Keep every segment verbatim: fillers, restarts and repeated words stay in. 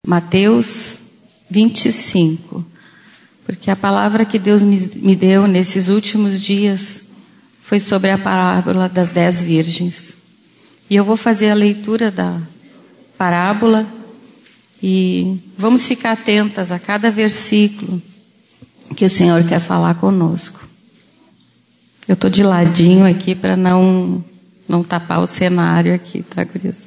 Mateus vinte e cinco, porque a palavra que Deus me deu nesses últimos dias foi sobre a parábola das dez virgens. E eu vou fazer a leitura da parábola e vamos ficar atentas a cada versículo que o Senhor quer falar conosco. Eu estou de ladinho aqui para não, não tapar o cenário aqui, tá, gurias?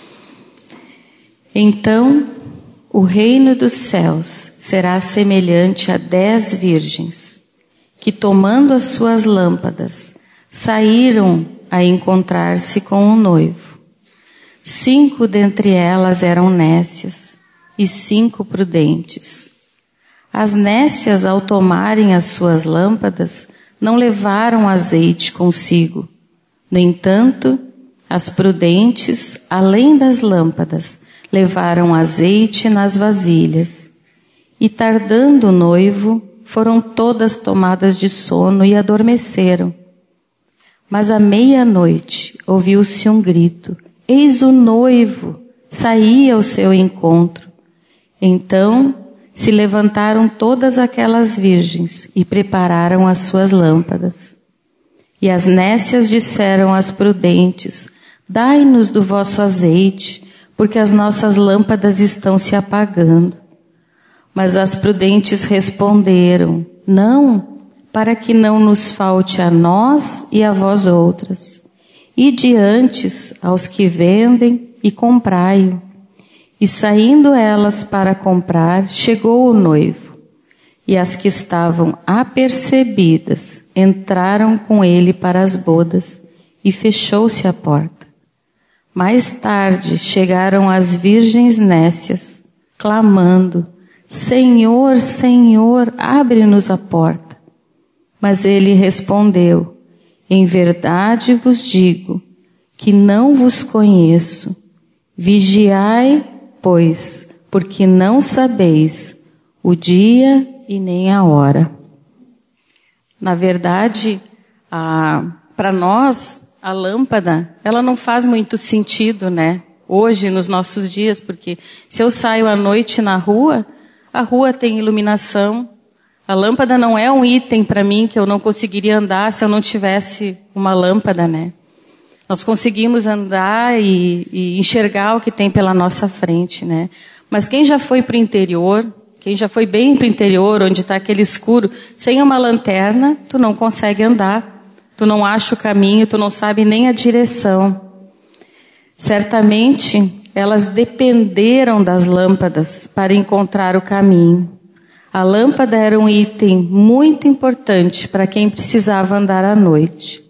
Então, o reino dos céus será semelhante a dez virgens, que tomando as suas lâmpadas, saíram a encontrar-se com o noivo. Cinco dentre elas eram nécias e cinco prudentes. As nécias, ao tomarem as suas lâmpadas, não levaram azeite consigo. No entanto, as prudentes, além das lâmpadas, levaram azeite nas vasilhas. E tardando o noivo, foram todas tomadas de sono e adormeceram. Mas à meia-noite ouviu-se um grito: eis o noivo, saí ao seu encontro. Então se levantaram todas aquelas virgens e prepararam as suas lâmpadas. E as nécias disseram às prudentes: dai-nos do vosso azeite, porque as nossas lâmpadas estão se apagando. Mas as prudentes responderam: não, para que não nos falte a nós e a vós outras. Ide antes aos que vendem e comprai-o. E saindo elas para comprar, chegou o noivo. E as que estavam apercebidas entraram com ele para as bodas, e fechou-se a porta. Mais tarde chegaram as virgens nécias, clamando: Senhor, Senhor, abre-nos a porta. Mas ele respondeu: em verdade vos digo que não vos conheço. Vigiai, pois, porque não sabeis o dia e nem a hora. Na verdade, para nós, a lâmpada, ela não faz muito sentido, né? Hoje, nos nossos dias, porque se eu saio à noite na rua, a rua tem iluminação. A lâmpada não é um item para mim que eu não conseguiria andar se eu não tivesse uma lâmpada, né? Nós conseguimos andar e, e enxergar o que tem pela nossa frente, né? Mas quem já foi para o interior, quem já foi bem para o interior, onde está aquele escuro, sem uma lanterna, tu não consegue andar. Tu não acha o caminho, tu não sabe nem a direção. Certamente, elas dependeram das lâmpadas para encontrar o caminho. A lâmpada era um item muito importante para quem precisava andar à noite.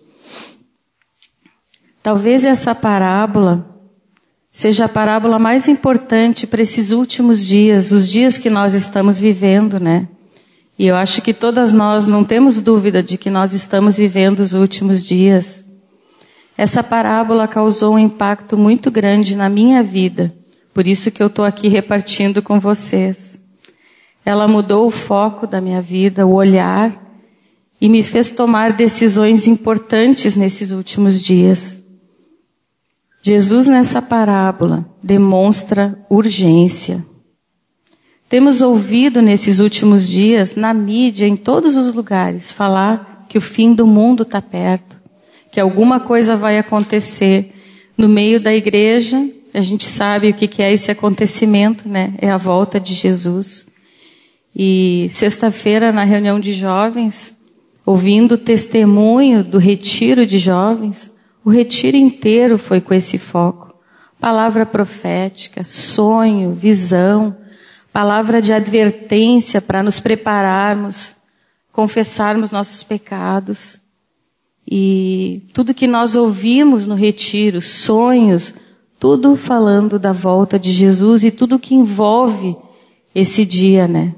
Talvez essa parábola seja a parábola mais importante para esses últimos dias, os dias que nós estamos vivendo, né? E eu acho que todas nós não temos dúvida de que nós estamos vivendo os últimos dias. Essa parábola causou um impacto muito grande na minha vida, por isso que eu estou aqui repartindo com vocês. Ela mudou o foco da minha vida, o olhar, e me fez tomar decisões importantes nesses últimos dias. Jesus, nessa parábola, demonstra urgência. Temos ouvido nesses últimos dias, na mídia, em todos os lugares, falar que o fim do mundo está perto, que alguma coisa vai acontecer. No meio da igreja, a gente sabe o que é esse acontecimento, né? É a volta de Jesus. E sexta-feira, na reunião de jovens, ouvindo o testemunho do retiro de jovens, o retiro inteiro foi com esse foco. Palavra profética, sonho, visão, palavra de advertência para nos prepararmos, confessarmos nossos pecados. E tudo que nós ouvimos no retiro, sonhos, tudo falando da volta de Jesus e tudo que envolve esse dia, né?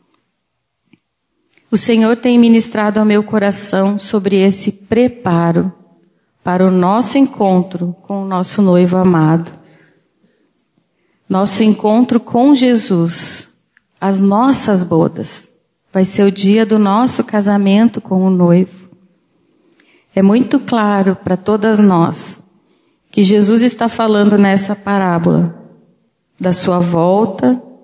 O Senhor tem ministrado ao meu coração sobre esse preparo para o nosso encontro com o nosso noivo amado. Nosso encontro com Jesus, as nossas bodas. Vai ser o dia do nosso casamento com o noivo. É muito claro para todas nós que Jesus está falando nessa parábola da sua volta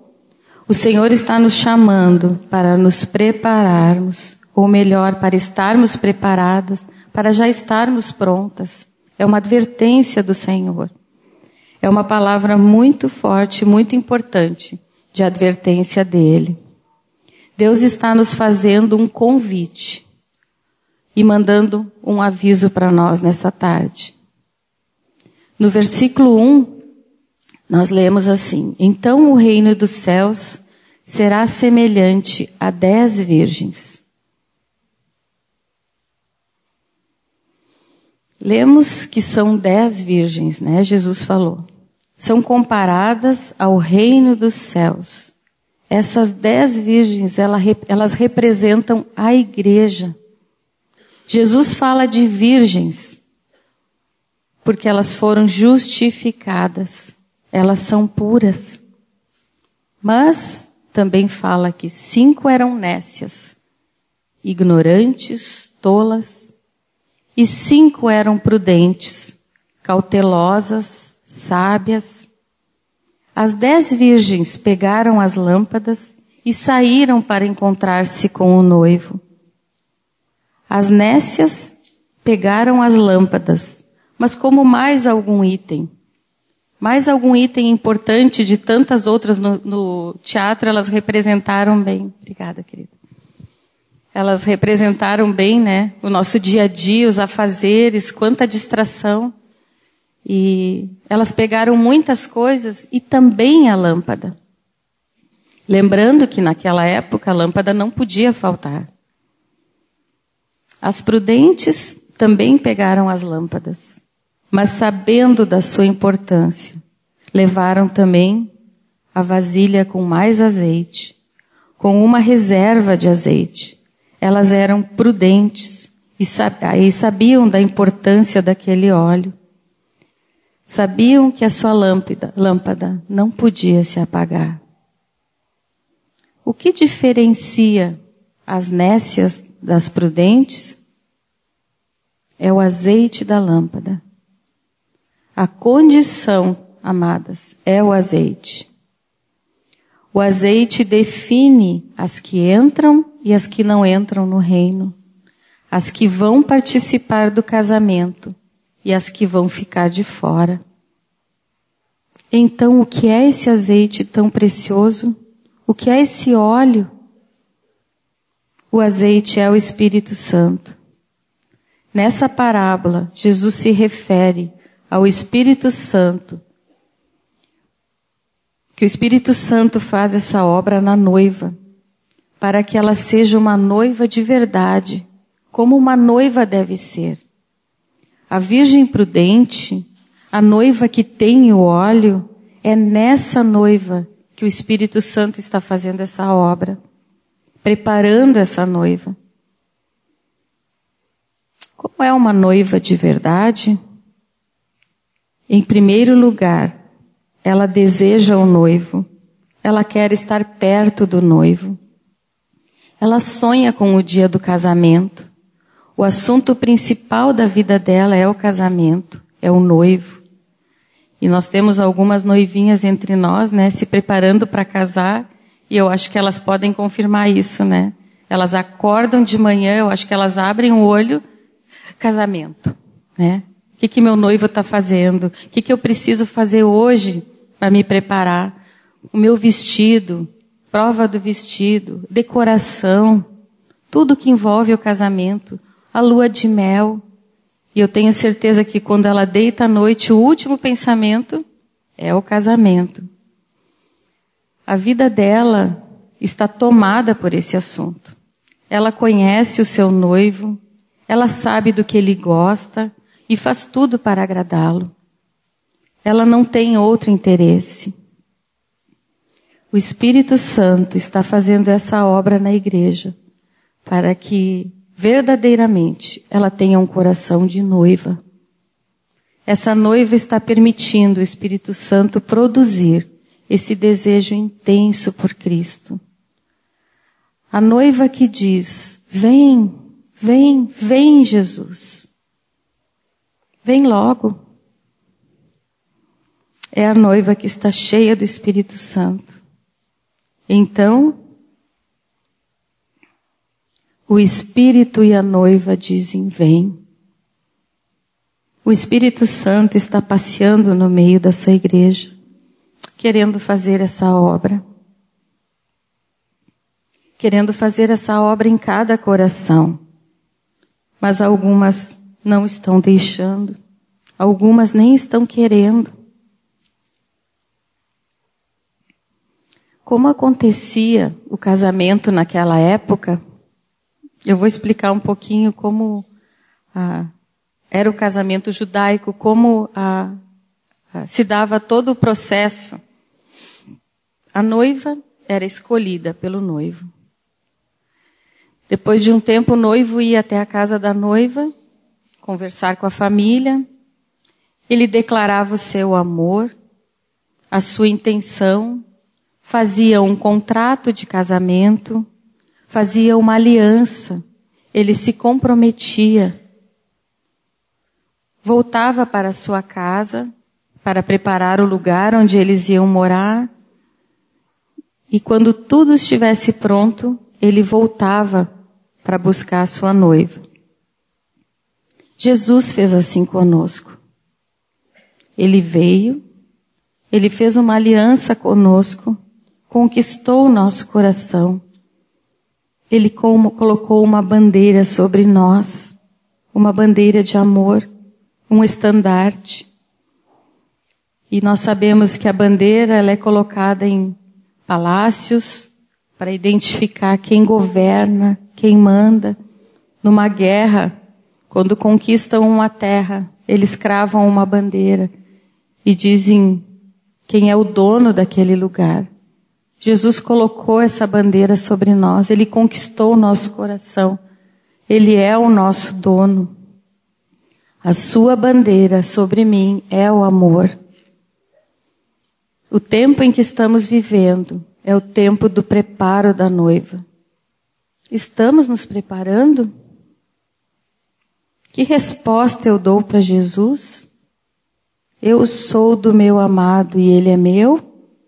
O Senhor está nos chamando para nos prepararmos, ou melhor, para estarmos preparadas, para já estarmos prontas. É uma advertência do Senhor. É uma palavra muito forte, muito importante, de advertência dele. Deus está nos fazendo um convite e mandando um aviso para nós nessa tarde. No versículo um, nós lemos assim: então o reino dos céus será semelhante a dez virgens. Lemos que são dez virgens, né? Jesus falou. São comparadas ao reino dos céus. Essas dez virgens, elas representam a igreja. Jesus fala de virgens, porque elas foram justificadas. Elas são puras. Mas também fala que cinco eram nécias, ignorantes, tolas, e cinco eram prudentes, cautelosas, sábias. As dez virgens pegaram as lâmpadas e saíram para encontrar-se com o noivo. As nécias pegaram as lâmpadas, mas como mais algum item, mais algum item importante de tantas outras no, no teatro, elas representaram bem. Obrigada, querida. Elas representaram bem, né, o nosso dia a dia, os afazeres, quanta distração. E elas pegaram muitas coisas e também a lâmpada. Lembrando que naquela época a lâmpada não podia faltar. As prudentes também pegaram as lâmpadas, mas sabendo da sua importância, levaram também a vasilha com mais azeite, com uma reserva de azeite. Elas eram prudentes e sabiam da importância daquele óleo. Sabiam que a sua lâmpada, lâmpada não podia se apagar. O que diferencia as nécias das prudentes é o azeite da lâmpada. A condição, amadas, é o azeite. O azeite define as que entram e as que não entram no reino, as que vão participar do casamento e as que vão ficar de fora. Então, o que é esse azeite tão precioso? O que é esse óleo? O azeite é o Espírito Santo. Nessa parábola, Jesus se refere ao Espírito Santo, que o Espírito Santo faz essa obra na noiva, para que ela seja uma noiva de verdade, como uma noiva deve ser. A Virgem prudente, a noiva que tem o óleo, é nessa noiva que o Espírito Santo está fazendo essa obra, preparando essa noiva. Como é uma noiva de verdade? Em primeiro lugar, ela deseja o noivo, ela quer estar perto do noivo. Ela sonha com o dia do casamento. O assunto principal da vida dela é o casamento, é o noivo. E nós temos algumas noivinhas entre nós, né, se preparando para casar, e eu acho que elas podem confirmar isso, né? Elas acordam de manhã, eu acho que elas abrem o olho, casamento, né? O que que meu noivo está fazendo? O que que eu preciso fazer hoje para me preparar? O meu vestido, prova do vestido, decoração, tudo que envolve o casamento, a lua de mel. E eu tenho certeza que quando ela deita à noite, o último pensamento é o casamento. A vida dela está tomada por esse assunto. Ela conhece o seu noivo, ela sabe do que ele gosta e faz tudo para agradá-lo. Ela não tem outro interesse. O Espírito Santo está fazendo essa obra na igreja para que verdadeiramente ela tenha um coração de noiva. Essa noiva está permitindo o Espírito Santo produzir esse desejo intenso por Cristo. A noiva que diz: vem, vem, vem, Jesus. Vem logo. É a noiva que está cheia do Espírito Santo. Então, o Espírito e a noiva dizem, vem. O Espírito Santo está passeando no meio da sua igreja, querendo fazer essa obra. Querendo fazer essa obra em cada coração. Mas algumas não estão deixando. Algumas nem estão querendo. Como acontecia o casamento naquela época, eu vou explicar um pouquinho como ah, era o casamento judaico, como ah, ah, se dava todo o processo. A noiva era escolhida pelo noivo. Depois de um tempo, o noivo ia até a casa da noiva, conversar com a família. Ele declarava o seu amor, a sua intenção, fazia um contrato de casamento, fazia uma aliança, ele se comprometia. Voltava para sua casa, para preparar o lugar onde eles iam morar. E quando tudo estivesse pronto, ele voltava para buscar a sua noiva. Jesus fez assim conosco. Ele veio, ele fez uma aliança conosco, conquistou o nosso coração. Ele como, colocou uma bandeira sobre nós, uma bandeira de amor, um estandarte. E nós sabemos que a bandeira ela é colocada em palácios para identificar quem governa, quem manda. Numa guerra, quando conquistam uma terra, eles cravam uma bandeira e dizem quem é o dono daquele lugar. Jesus colocou essa bandeira sobre nós, ele conquistou o nosso coração. Ele é o nosso dono. A sua bandeira sobre mim é o amor. O tempo em que estamos vivendo é o tempo do preparo da noiva. Estamos nos preparando? Que resposta eu dou para Jesus? Eu sou do meu amado e ele é meu?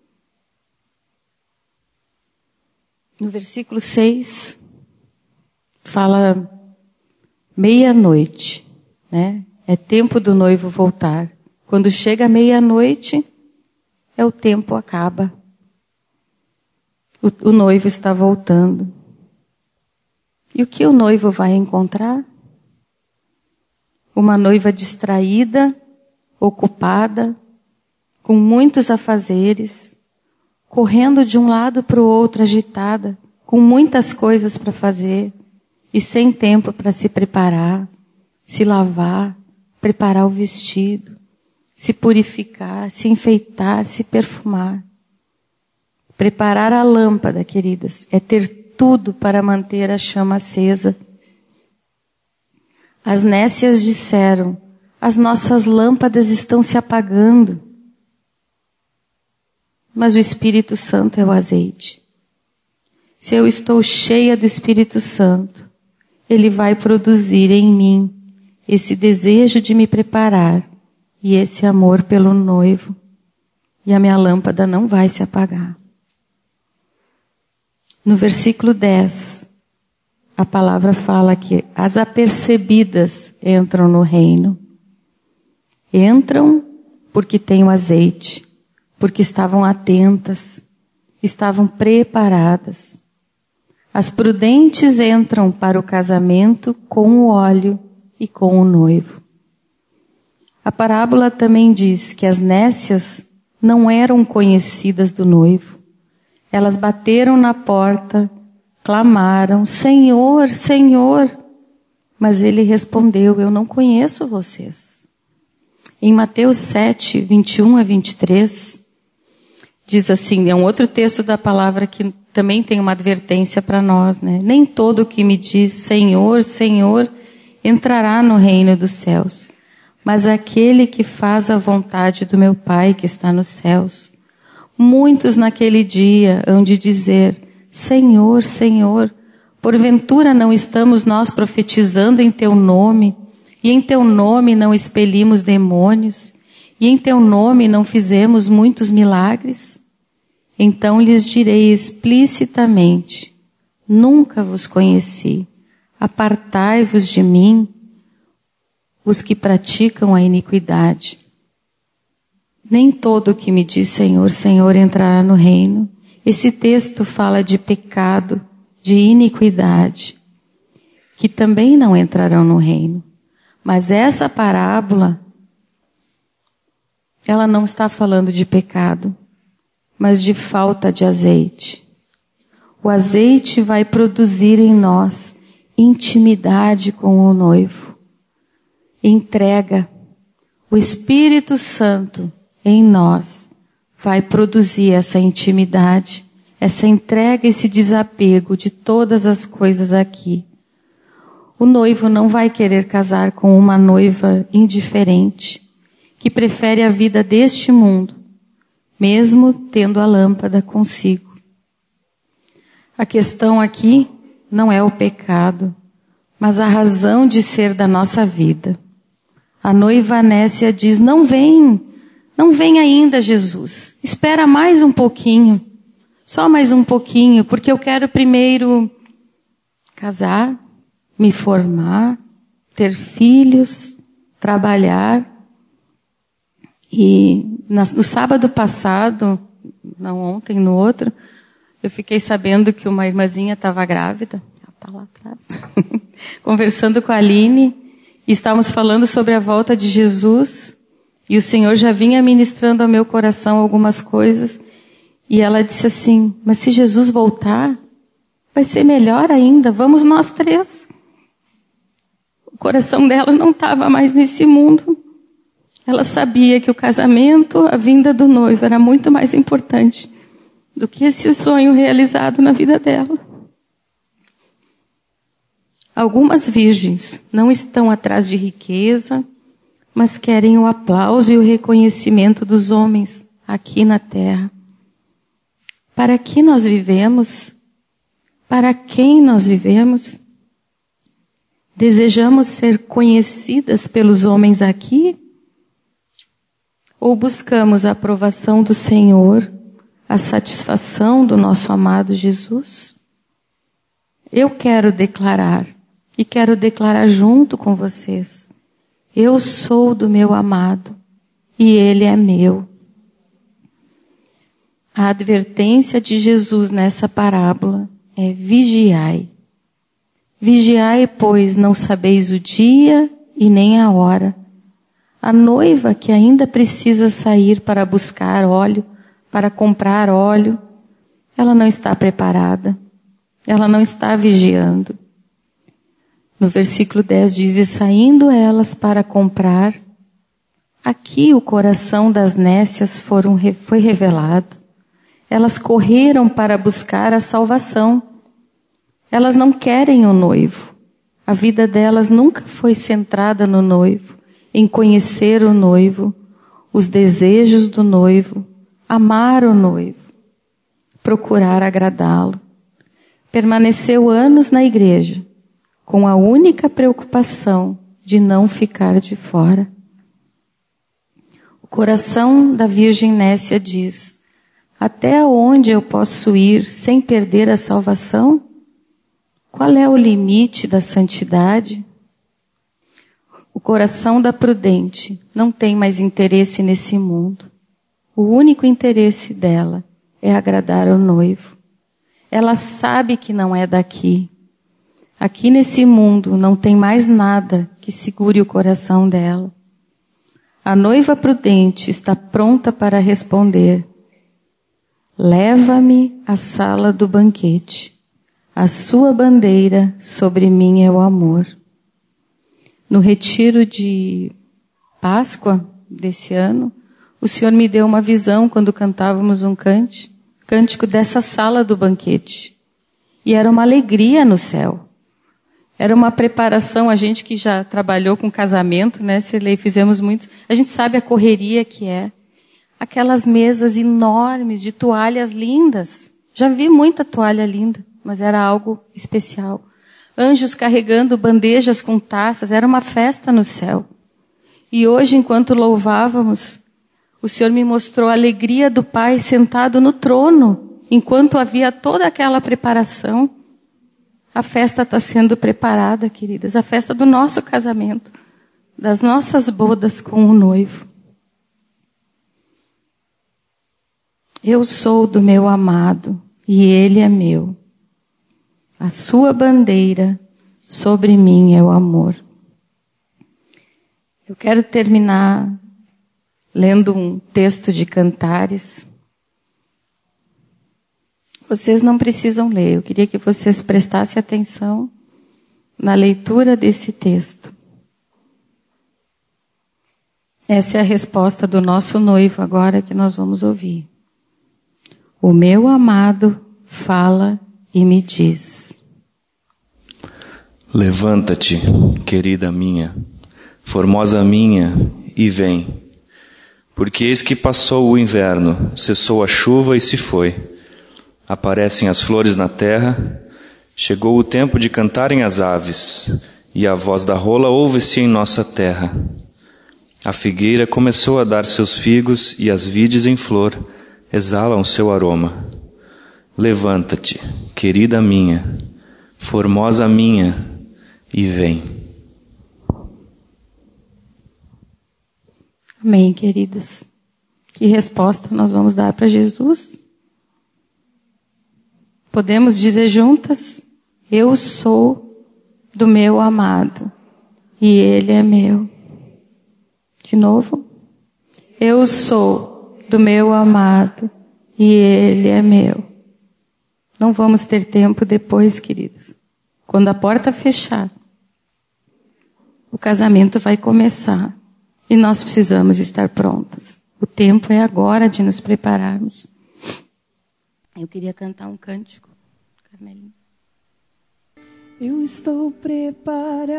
No versículo seis, fala meia-noite, né? É tempo do noivo voltar. Quando chega a meia-noite, é o tempo acaba. O, o noivo está voltando. E o que o noivo vai encontrar? Uma noiva distraída, ocupada, com muitos afazeres, correndo de um lado para o outro agitada, com muitas coisas para fazer e sem tempo para se preparar, se lavar, preparar o vestido, se purificar, se enfeitar, se perfumar. Preparar a lâmpada, queridas, é ter tudo para manter a chama acesa. As nécias disseram, as nossas lâmpadas estão se apagando. Mas o Espírito Santo é o azeite. Se eu estou cheia do Espírito Santo, ele vai produzir em mim esse desejo de me preparar e esse amor pelo noivo. E a minha lâmpada não vai se apagar. No versículo dez, a palavra fala que as apercebidas entram no reino. Entram porque têm o azeite, porque estavam atentas, estavam preparadas. As prudentes entram para o casamento com o óleo e com o noivo. A parábola também diz que as nécias não eram conhecidas do noivo. Elas bateram na porta, clamaram, Senhor, Senhor. Mas ele respondeu, eu não conheço vocês. Em Mateus sete, vinte e um a vinte e três, diz assim, é um outro texto da palavra que também tem uma advertência para nós, né? Nem todo que me diz Senhor, Senhor, entrará no reino dos céus, mas aquele que faz a vontade do meu Pai que está nos céus. Muitos naquele dia hão de dizer, Senhor, Senhor, porventura não estamos nós profetizando em teu nome, e em teu nome não expelimos demônios, e em teu nome não fizemos muitos milagres? então lhes direi explicitamente: nunca vos conheci. Apartai-vos de mim, os que praticam a iniquidade. Nem todo o que me diz Senhor, Senhor entrará no reino. Esse texto fala de pecado, de iniquidade, que também não entrarão no reino. Mas essa parábola, ela não está falando de pecado, mas de falta de azeite. O azeite vai produzir em nós intimidade com o noivo, entrega. O Espírito Santo em nós vai produzir essa intimidade, essa entrega, esse desapego de todas as coisas aqui. O noivo não vai querer casar com uma noiva indiferente, que prefere a vida deste mundo, mesmo tendo a lâmpada consigo. A questão aqui não é o pecado, mas a razão de ser da nossa vida. A noiva Nécia diz: não vem, não vem ainda, Jesus. Espera mais um pouquinho, só mais um pouquinho, porque eu quero primeiro casar, me formar, ter filhos, trabalhar. E no sábado passado, não ontem, no outro, eu fiquei sabendo que uma irmãzinha estava grávida. Ela está lá atrás. Conversando com a Aline. E estávamos falando sobre a volta de Jesus. E o Senhor já vinha ministrando ao meu coração algumas coisas. E ela disse assim: mas se Jesus voltar, vai ser melhor ainda. Vamos nós três. O coração dela não estava mais nesse mundo. Ela sabia que o casamento, a vinda do noivo, era muito mais importante do que esse sonho realizado na vida dela. Algumas virgens não estão atrás de riqueza, mas querem o aplauso e o reconhecimento dos homens aqui na terra. Para que nós vivemos? Para quem nós vivemos? Desejamos ser conhecidas pelos homens aqui? Ou buscamos a aprovação do Senhor, a satisfação do nosso amado Jesus? Eu quero declarar, e quero declarar junto com vocês: eu sou do meu amado, e ele é meu. A advertência de Jesus nessa parábola é: vigiai. Vigiai, pois não sabeis o dia e nem a hora. A noiva que ainda precisa sair para buscar óleo, para comprar óleo, ela não está preparada, ela não está vigiando. No versículo dez diz: e saindo elas para comprar, aqui o coração das nécias foram, foi revelado. Elas correram para buscar a salvação. Elas não querem o noivo. A vida delas nunca foi centrada no noivo, em conhecer o noivo, os desejos do noivo, amar o noivo, procurar agradá-lo. Permaneceu anos na igreja, com a única preocupação de não ficar de fora. O coração da Virgem Nécia diz: até onde eu posso ir sem perder a salvação? Qual é o limite da santidade? O coração da prudente não tem mais interesse nesse mundo. O único interesse dela é agradar ao noivo. Ela sabe que não é daqui. Aqui nesse mundo não tem mais nada que segure o coração dela. A noiva prudente está pronta para responder: leva-me à sala do banquete. A sua bandeira sobre mim é o amor. No retiro de Páscoa desse ano, o Senhor me deu uma visão quando cantávamos um cântico, cântico dessa sala do banquete. E era uma alegria no céu. Era uma preparação, a gente que já trabalhou com casamento, né, Cirlei, fizemos muito, a gente sabe a correria que é. Aquelas mesas enormes de toalhas lindas. Já vi muita toalha linda, mas era algo especial. Anjos carregando bandejas com taças, era uma festa no céu. E hoje, enquanto louvávamos, o Senhor me mostrou a alegria do Pai sentado no trono, enquanto havia toda aquela preparação. A festa está sendo preparada, queridas, a festa do nosso casamento, das nossas bodas com o noivo. Eu sou do meu amado e ele é meu. A sua bandeira sobre mim é o amor. Eu quero terminar lendo um texto de Cantares. Vocês não precisam ler, eu queria que vocês prestassem atenção na leitura desse texto. Essa é a resposta do nosso noivo agora que nós vamos ouvir. O meu amado fala e me diz: levanta-te, querida minha, formosa minha, e vem. Porque eis que passou o inverno, cessou a chuva e se foi. Aparecem as flores na terra, chegou o tempo de cantarem as aves, e a voz da rola ouve-se em nossa terra. A figueira começou a dar seus figos, e as vides em flor exalam seu aroma. Levanta-te, querida minha, formosa minha, e vem. Amém, queridas. Que resposta nós vamos dar para Jesus? Podemos dizer juntas: eu sou do meu amado e ele é meu. De novo. Eu sou do meu amado e ele é meu. Não vamos ter tempo depois, queridas. Quando a porta fechar, o casamento vai começar e nós precisamos estar prontas. O tempo é agora de nos prepararmos. Eu queria cantar um cântico, Carmelinha. Eu estou preparado,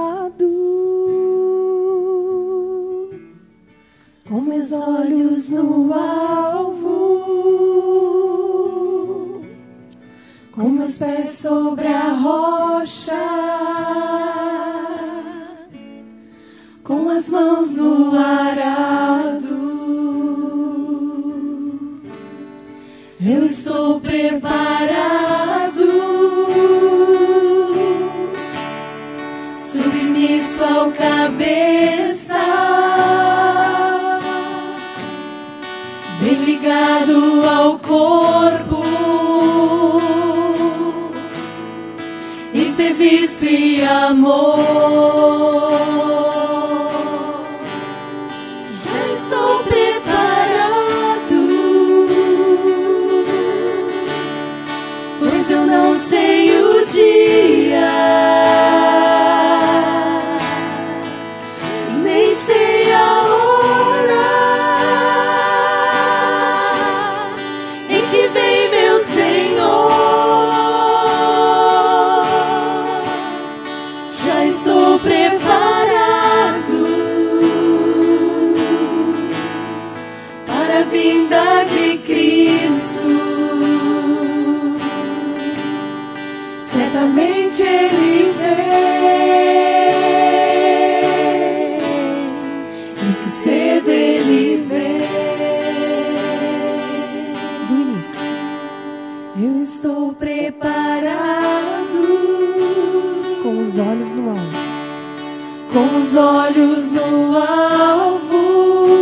com meus olhos no alvo, com meus pés sobre a rocha, com as mãos no arado. Eu estou preparado, submisso ao cabeça, bem ligado ao corpo, em serviço e amor. Já estou preparado, pois eu não sei o dia, nem sei a hora em que vem meu Senhor. Já estou preparado para a vinda de Cristo. Certamente Ele vem, eis que cedo Ele vem. Do início. Eu estou preparado, com os olhos no alvo, com os olhos no alvo,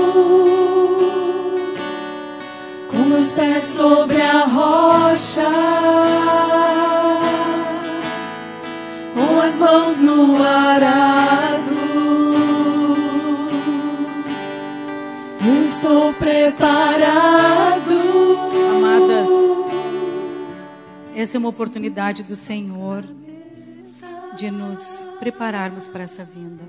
com meus pés sobre a rocha, com as mãos no arado. Eu estou preparado. Amadas, essa é uma oportunidade do Senhor de nos prepararmos para essa vinda.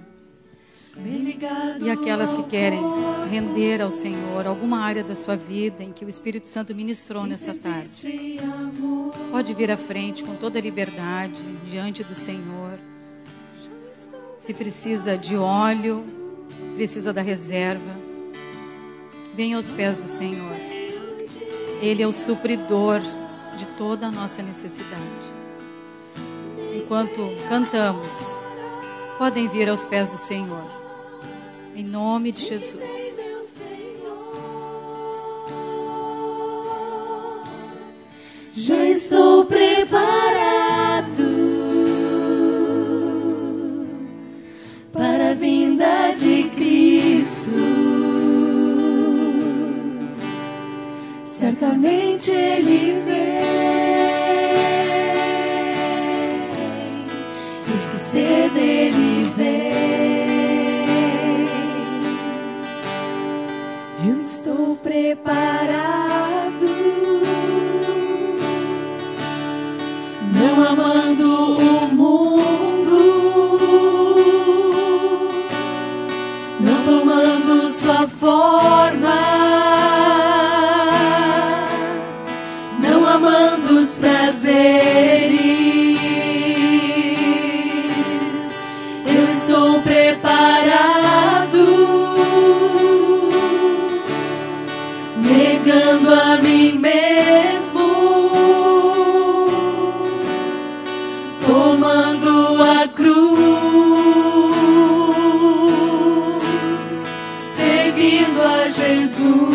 E aquelas que querem render ao Senhor alguma área da sua vida em que o Espírito Santo ministrou nessa tarde, pode vir à frente com toda a liberdade diante do Senhor. Se precisa de óleo, precisa da reserva, venha aos pés do Senhor. Ele é o supridor de toda a nossa necessidade. Enquanto cantamos, podem vir aos pés do Senhor. Em nome de Jesus. estou preparado para a vinda de Cristo. Certamente Ele vem, eis que cedo Ele vem. Eu estou preparado, não amando o mundo, não tomando sua forma, não amando os prazeres. Eu estou preparado, negando a mim mesmo, tomando a cruz, seguindo a Jesus.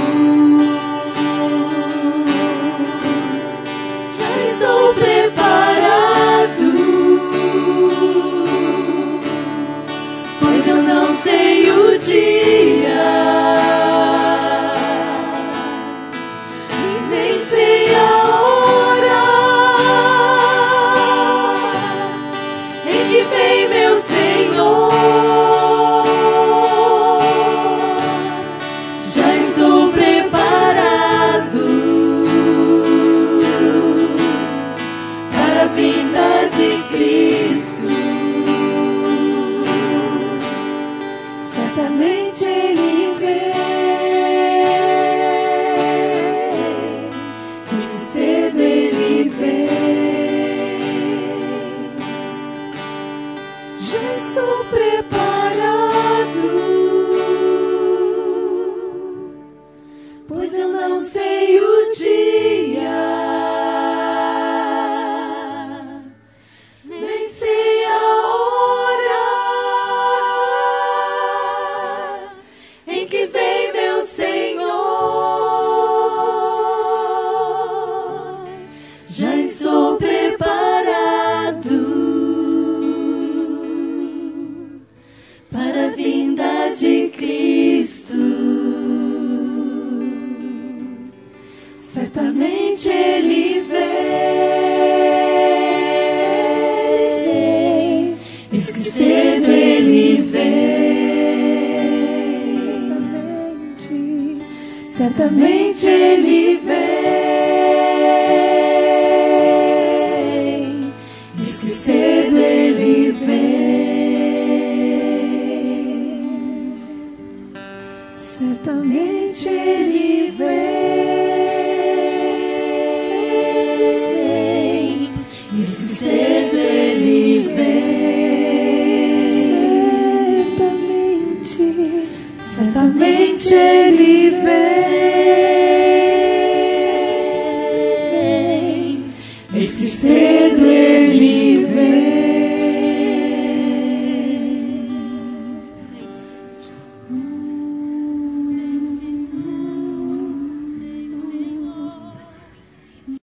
Já estou preparado, pois eu não sei o dia, nem sei a hora em que vem meu Senhor. Já estou preparado para a vinda de Cristo. Certamente Ele vem, esse cedo Ele vem. Já estou preparado, pois eu não sei o dia, nem sei a hora em que vem meu Senhor. Já estou preparado para a vinda de Cristo. Certamente Ele vem, eis que cedo Ele vem. Certamente Ele vem, eis que cedo Ele vem. Certamente Ele vem, eis que cedo Ele vem. Certamente, certamente